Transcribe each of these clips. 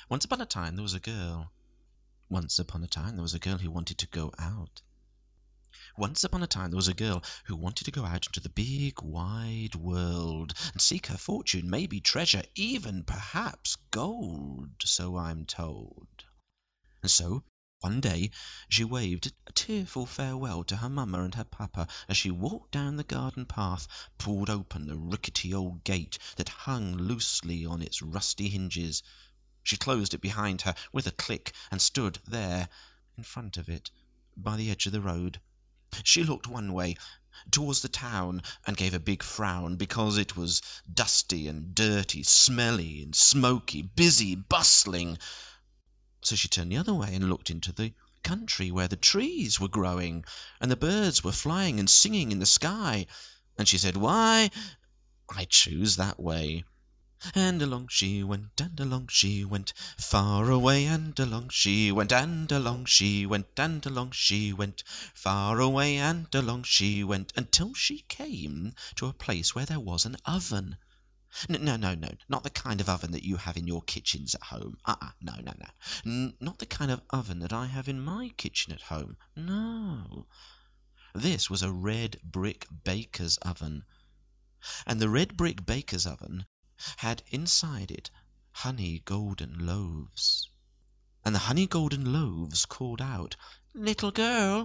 Once upon a time there was a girl. Once upon a time there was a girl who wanted to go out. Once upon a time there was a girl who wanted to go out into the big wide world and seek her fortune, maybe treasure, even perhaps gold, so I'm told. And so one day she waved a tearful farewell to her mamma and her papa as she walked down the garden path, pulled open the rickety old gate that hung loosely on its rusty hinges. She closed it behind her with a click and stood there in front of it, by the edge of the road. She looked one way, towards the town, and gave a big frown, because it was dusty and dirty, smelly and smoky, busy, bustling. So she turned the other way and looked into the country where the trees were growing and the birds were flying and singing in the sky. And she said, "Why, I choose that way." And along she went, and along she went, far away, and along she went, and along she went, and along she went, far away, and along she went, until she came to a place where there was an oven. No, not the kind of oven that you have in your kitchens at home. No. Not the kind of oven that I have in my kitchen at home. No. This was a red brick baker's oven. And the red brick baker's oven had inside it honey golden loaves. And the honey golden loaves called out, little girl,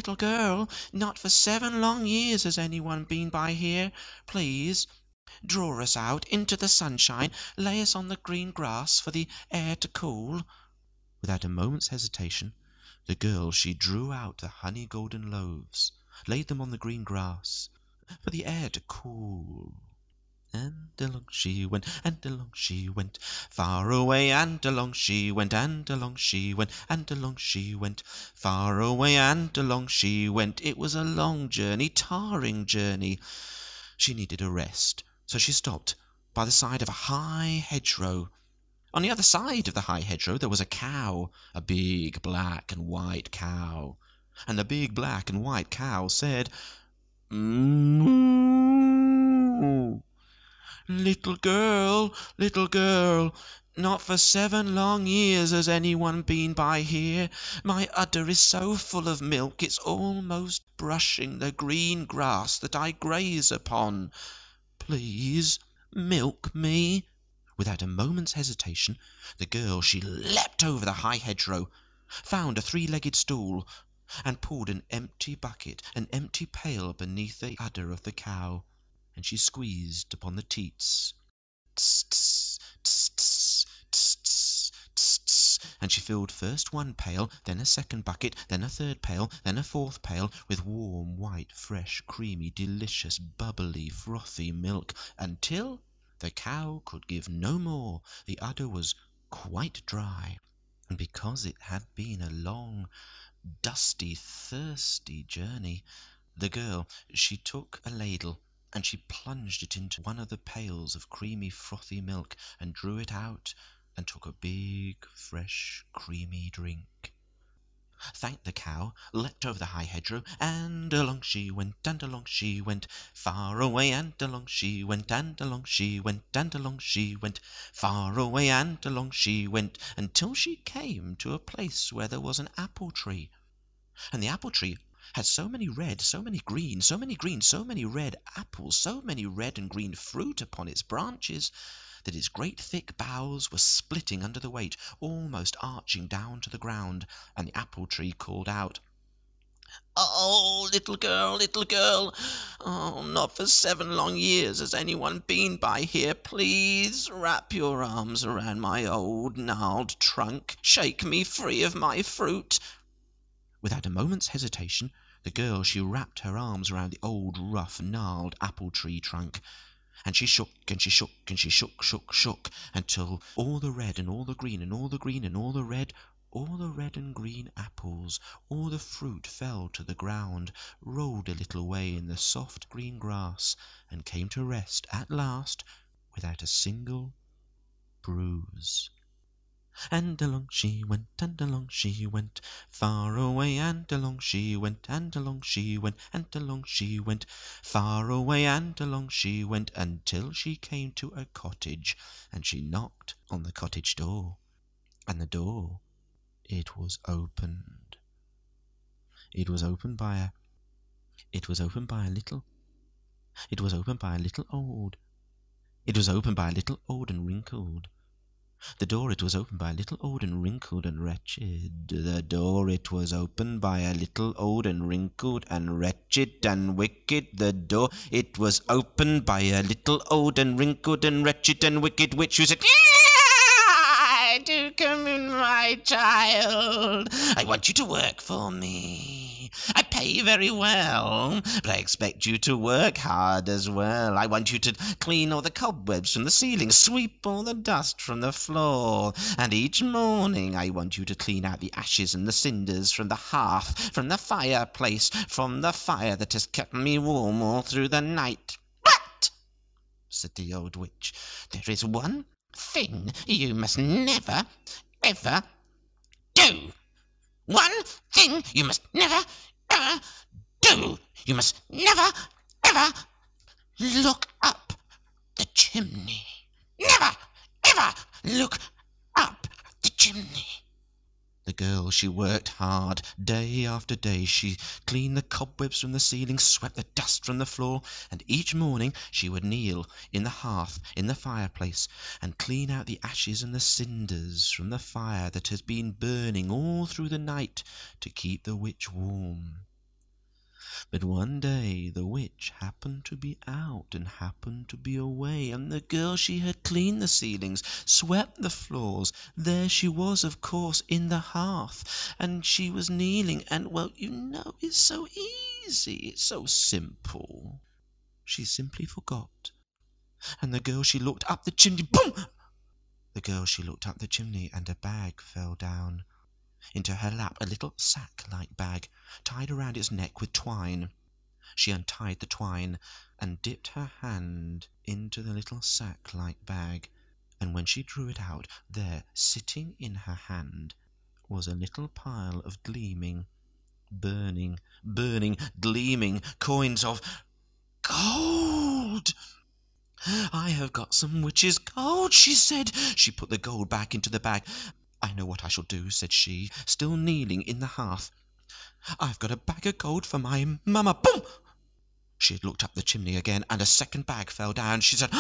not for 7 long years has anyone been by here. Please, draw us out into the sunshine, lay us on the green grass for the air to cool." Without a moment's hesitation, the girl, she drew out the honey golden loaves, laid them on the green grass for the air to cool. And along she went, and along she went, far away, and along she went, and along she went, and along she went, far away, and along she went. It was a long journey, tiring journey. She needed a rest, so she stopped by the side of a high hedgerow. On the other side of the high hedgerow there was a cow, a big black and white cow. And the big black and white cow said, "Moo! Little girl, not for 7 long years has anyone been by here. My udder is so full of milk it's almost brushing the green grass that I graze upon. Please milk me." Without a moment's hesitation, the girl, she leapt over the high hedgerow, found a 3-legged stool, and pulled an empty bucket, an empty pail beneath the udder of the cow, and she squeezed upon the teats. Tss, tss, tss, tss, tss, tss, tss, tss. And she filled first 1 pail, then a 2nd bucket, then a 3rd pail, then a 4th pail, with warm, white, fresh, creamy, delicious, bubbly, frothy milk, until the cow could give no more. The udder was quite dry, and because it had been a long, dusty, thirsty journey, the girl, she took a ladle, and she plunged it into one of the pails of creamy, frothy milk, and drew it out, and took a big, fresh, creamy drink. Thanked the cow, leapt over the high hedgerow, and along she went, and along she went, far away, and along she went, and along she went, and along she went, far away, and along she went, until she came to a place where there was an apple tree. And the apple tree had so many red, so many green, so many green, so many red apples, so many red and green fruit upon its branches, that its great thick boughs were splitting under the weight, almost arching down to the ground. And the apple tree called out, "Oh, little girl, oh, not for 7 long years has anyone been by here. Please wrap your arms around my old gnarled trunk. Shake me free of my fruit." Without a moment's hesitation, the girl, she wrapped her arms around the old, rough, gnarled apple tree trunk. And she shook, and she shook, and she shook, until all the red and all the green and all the green and all the red and green apples, all the fruit fell to the ground, rolled a little way in the soft green grass, and came to rest at last without a single bruise. And along she went, and along she went, far away, and along she went, and along she went, and along she went, far away, and along she went, until she came to a cottage, and she knocked on the cottage door. and the door, it was opened. It was opened by a It was opened by a little It was opened by a little old It was opened by a little old and wrinkled. The door, it was opened by a little old and wrinkled and wretched. The door, it was opened by a little old and wrinkled and wretched and wicked. The door, it was opened by a little old and wrinkled and wretched and wicked witch who said, "Do come in, my child. I want you to work for me. I pay very well, but I expect you to work hard as well. I want you to clean all the cobwebs from the ceiling, sweep all the dust from the floor, and each morning I want you to clean out the ashes and the cinders from the hearth, from the fireplace, from the fire that has kept me warm all through the night." "But," said the old witch, "there is one thing you must never, ever do. One thing you must never, ever do. You must never, ever look up the chimney. Never, ever look up the chimney." The girl, she worked hard. Day after day she cleaned the cobwebs from the ceiling, swept the dust from the floor, and each morning she would kneel in the hearth, in the fireplace, and clean out the ashes and the cinders from the fire that has been burning all through the night to keep the witch warm. But one day the witch happened to be out and happened to be away, and the girl, she had cleaned the ceilings, swept the floors. There she was, of course, in the hearth, and she was kneeling, and, well, you know, it's so easy, it's so simple. She simply forgot. And the girl, she looked up the chimney, boom! The girl, she looked up the chimney, and a bag fell down into her lap, a little sack-like bag, tied around its neck with twine. She untied the twine and dipped her hand into the little sack-like bag, and when she drew it out, there, sitting in her hand, was a little pile of gleaming, burning, gleaming coins of gold. "I have got some witch's gold," she said. She put the gold back into the bag. "I know what I shall do," said she, still kneeling in the hearth. "I've got a bag of gold for my mamma." Boom! She had looked up the chimney again, and a second bag fell down. She said,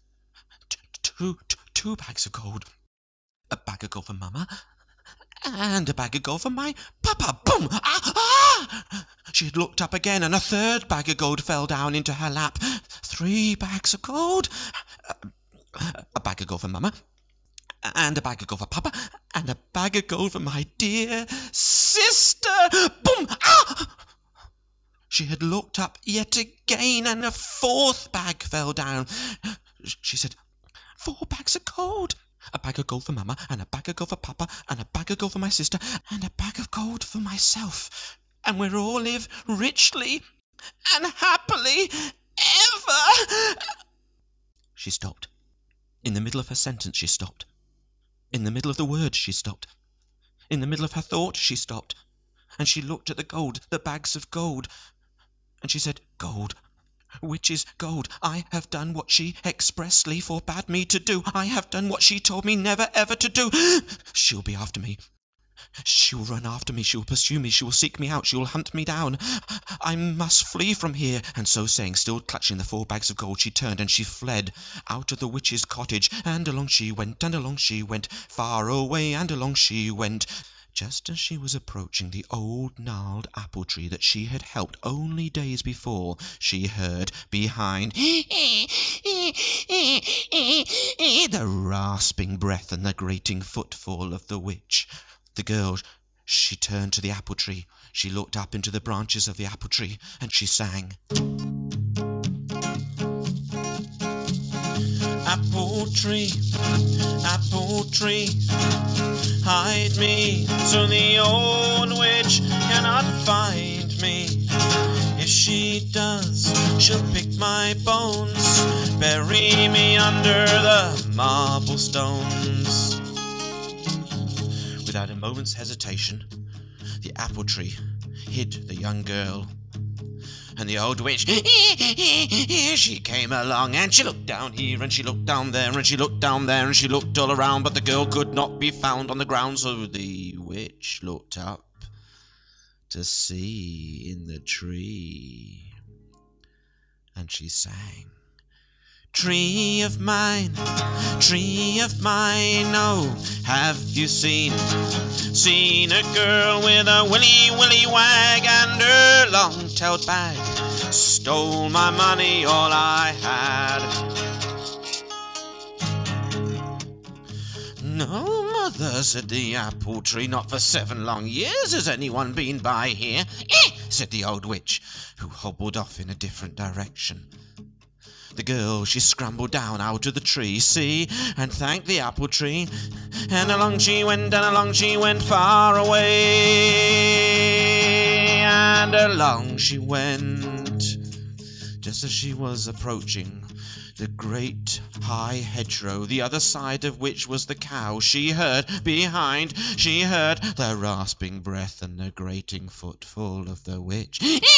Two bags of gold. A bag of gold for mamma, and a bag of gold for my papa." Boom! She had looked up again, and a third bag of gold fell down into her lap. 3 bags of gold. A bag of gold for mamma, and a bag of gold for papa, and a bag of gold for my dear sister. Boom! She had looked up yet again, and a 4th bag fell down. She said, 4 bags of gold. A bag of gold for mamma, and a bag of gold for papa, and a bag of gold for my sister, and a bag of gold for myself. And we'll all live richly and happily ever. She stopped. In the middle of her sentence she stopped. In the middle of the word she stopped. In the middle of her thought she stopped. And she looked at the gold, the bags of gold, and she said, "Gold, witch's gold. I have done what she expressly forbade me to do. I have done what she told me never ever to do. She'll be after me. She will run after me. She will pursue me. She will seek me out. She will hunt me down. I must flee from here." And so saying, still clutching the 4 bags of gold, she turned and she fled out of the witch's cottage. And along she went, and along she went, far away, and along she went. Just as she was approaching the old gnarled apple tree that she had helped only days before, she heard behind the rasping breath and the grating footfall of the witch. The girl, she turned to the apple tree. She looked up into the branches of the apple tree, and she sang, "Apple tree, hide me, so the old witch cannot find me. If she does, she'll pick my bones, bury me under the marble stones." Without a moment's hesitation, the apple tree hid the young girl. And the old witch, here she came along, and she looked down here, and she looked down there, and she looked down there, and she looked all around, but the girl could not be found on the ground. So the witch looked up to see in the tree, and she sang, tree of mine, oh, have you seen a girl with a willy wag and her long-tailed bag? Stole my money, all I had. No, mother, said the apple tree, not for 7 long years has anyone been by here. Said the old witch, who hobbled off in a different direction. The girl, she scrambled down out of the tree, see, and thanked the apple tree. And along she went, far away. And along she went, just as she was approaching the great high hedgerow, the other side of which was the cow, she heard behind, the rasping breath and the grating footfall of the witch.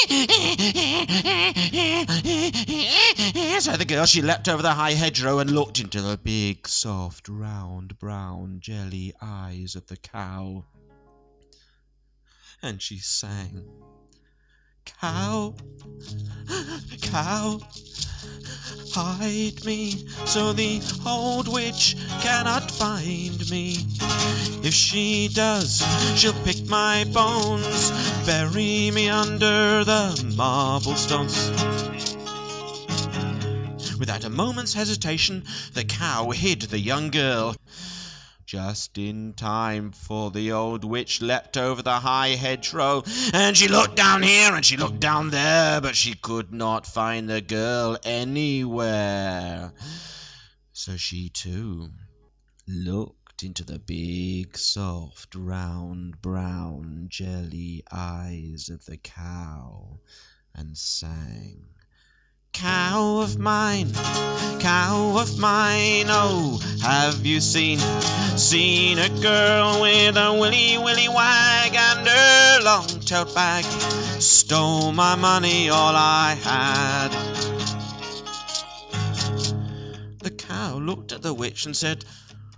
So the girl, she leapt over the high hedgerow and looked into the big, soft, round, brown, jelly eyes of the cow. And she sang, cow, cow, hide me, so the old witch cannot find me. If she does, she'll pick my bones, bury me under the marble stones. Without a moment's hesitation, the cow hid the young girl. Just in time, for the old witch leapt over the high hedgerow, and she looked down here and she looked down there, but she could not find the girl anywhere. So she too looked into the big, soft, round, brown, jelly eyes of the cow and sang, cow of mine, oh, have you seen a girl with a willy wag and her long-tailed bag? Stole my money, all I had. The cow looked at the witch and said,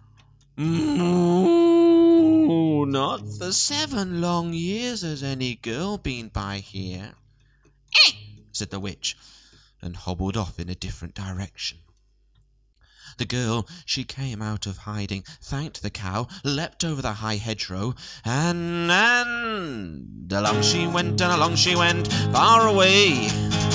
not for 7 long years has any girl been by here. Said the witch, and hobbled off in a different direction. The girl, she came out of hiding, thanked the cow, leapt over the high hedgerow, and along she went, far away.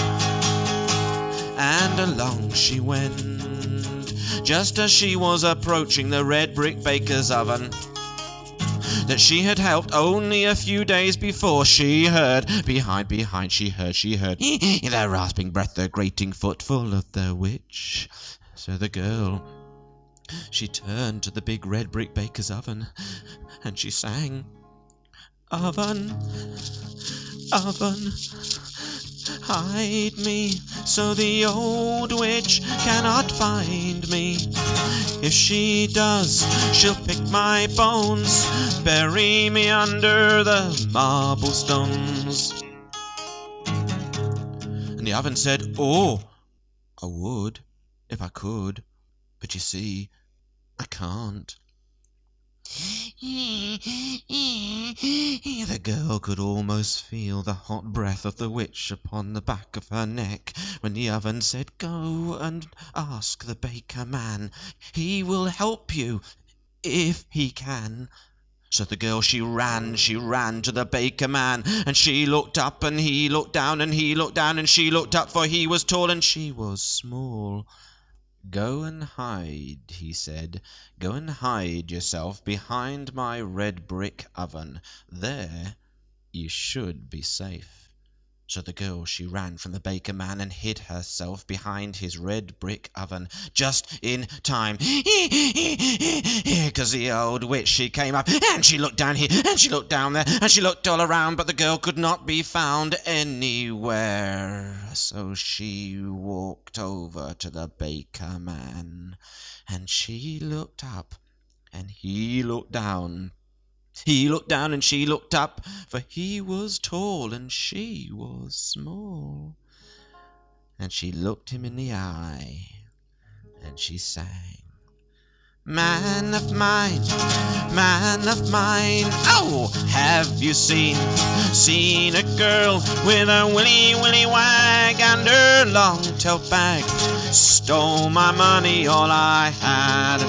And along she went, just as she was approaching the red brick baker's oven that she had helped only a few days before. She heard behind, she heard the rasping breath, the grating footfall of the witch. So the girl, she turned to the big red brick baker's oven, and she sang, oven, oven, hide me, so the old witch cannot find me. If she does, she'll pick my bones, bury me under the marble stones. And the oven said, oh, I would, if I could, but you see, I can't. The girl could almost feel the hot breath of the witch upon the back of her neck when the oven said, go and ask the baker man. He will help you, if he can. So the girl, she ran to the baker man, and she looked up, and he looked down, and he looked down, and she looked up, for he was tall and she was small. Go and hide, he said, go and hide yourself behind my red brick oven. There you should be safe. So the girl, she ran from the baker man and hid herself behind his red brick oven, just in time. 'Cause the old witch, she came up, and she looked down here, and she looked down there, and she looked all around, but the girl could not be found anywhere. So she walked over to the baker man, and she looked up, and he looked down, He looked down and she looked up, for he was tall and she was small. And she looked him in the eye, and she sang, man of mine, oh, have you seen a girl with a willy wag and her long-tailed bag? Stole my money, all I had.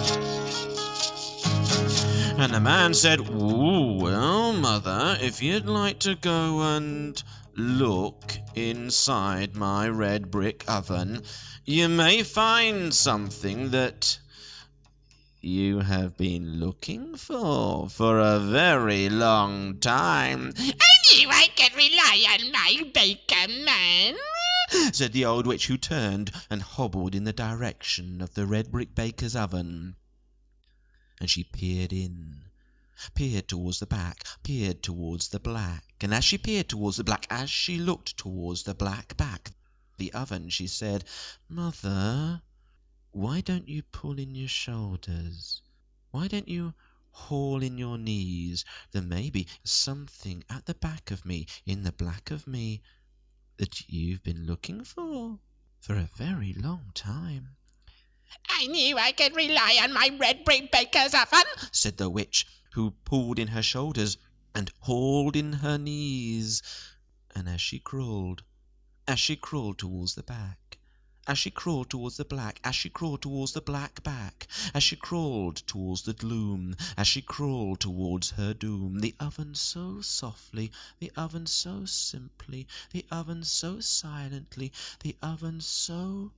And the man said, ooh, well, mother, if you'd like to go and look inside my red brick oven, you may find something that you have been looking for a very long time. I knew I could rely on my baker man, said the old witch, who turned and hobbled in the direction of the red brick baker's oven. And she peered towards the back, peered towards the black. And as she peered towards the black, as she looked towards the black back, the oven, she said, Mother, why don't you pull in your shoulders? Why don't you haul in your knees? There may be something at the back of me, in the black of me, that you've been looking for a very long time. I knew I could rely on my red brick baker's oven, said the witch, who pulled in her shoulders and hauled in her knees. And as she crawled towards the back, as she crawled towards the black, as she crawled towards the black back, as she crawled towards the gloom, as she crawled towards her doom, the oven so softly, the oven so simply, the oven so silently, the oven so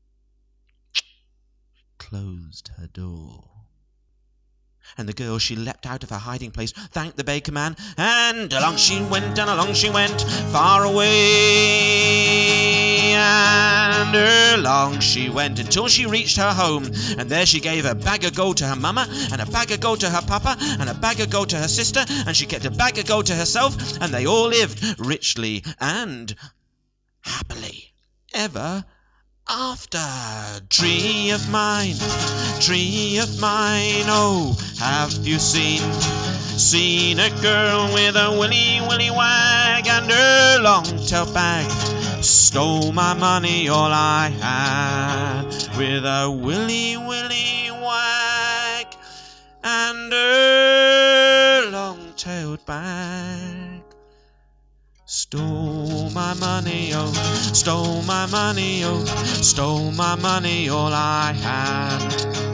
closed her door. And the girl, she leapt out of her hiding place, thanked the baker man, and along she went, far away. And along she went until she reached her home, and there she gave a bag of gold to her mama, and a bag of gold to her papa, and a bag of gold to her sister, and she kept a bag of gold to herself, and they all lived richly and happily ever after. Tree of mine, oh, have you seen a girl with a willy wag and her long-tailed bag? Stole my money, all I had, with a willy wag and her long-tailed bag. Stole my money, oh, stole my money, oh, stole my money, all I had.